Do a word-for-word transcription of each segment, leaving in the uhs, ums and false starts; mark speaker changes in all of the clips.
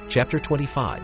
Speaker 1: chapter twenty-five.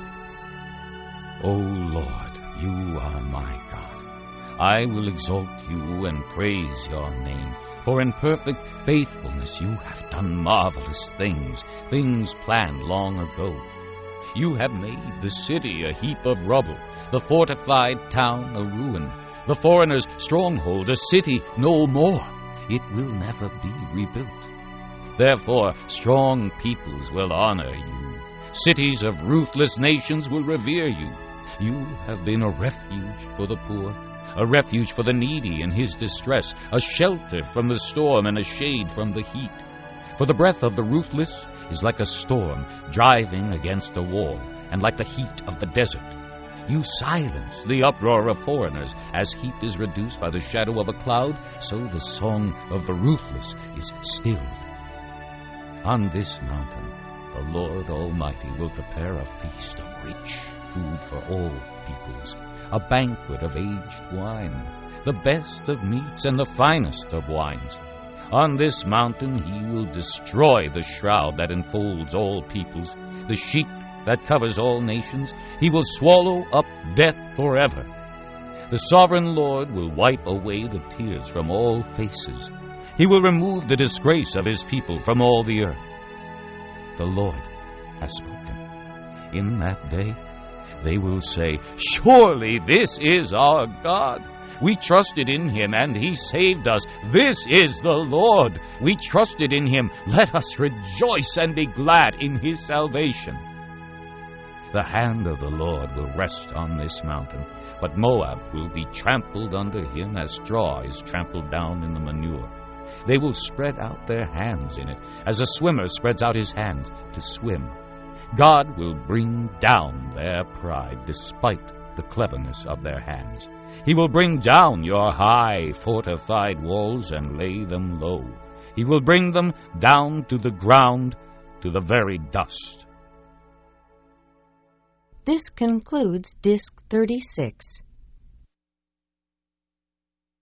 Speaker 2: O Lord, you are my God. I will exalt you and praise your name, for in perfect faithfulness you have done marvelous things, things planned long ago. You have made the city a heap of rubble, the fortified town a ruin, the foreigner's stronghold a city no more. It will never be rebuilt. Therefore strong peoples will honor you. Cities of ruthless nations will revere you. You have been a refuge for the poor, a refuge for the needy in his distress, a shelter from the storm and a shade from the heat. For the breath of the ruthless is like a storm driving against a wall, and like the heat of the desert. You silence the uproar of foreigners. As heat is reduced by the shadow of a cloud, so the song of the ruthless is stilled. On this mountain the Lord Almighty will prepare a feast of rich food for all peoples, a banquet of aged wine, the best of meats and the finest of wines. On this mountain he will destroy the shroud that enfolds all peoples, the sheet that covers all nations. He will swallow up death forever. The sovereign Lord will wipe away the tears from all faces. He will remove the disgrace of his people from all the earth. The Lord has spoken. In that day they will say, "Surely this is our God. We trusted in him, and he saved us. This is the Lord. We trusted in him. Let us rejoice and be glad in his salvation." The hand of the Lord will rest on this mountain, but Moab will be trampled under him as straw is trampled down in the manure. They will spread out their hands in it, as a swimmer spreads out his hands to swim. God will bring down their pride despite the cleverness of their hands. He will bring down your high fortified walls and lay them low. He will bring them down to the ground, to the very dust.
Speaker 3: This concludes Disc thirty-six.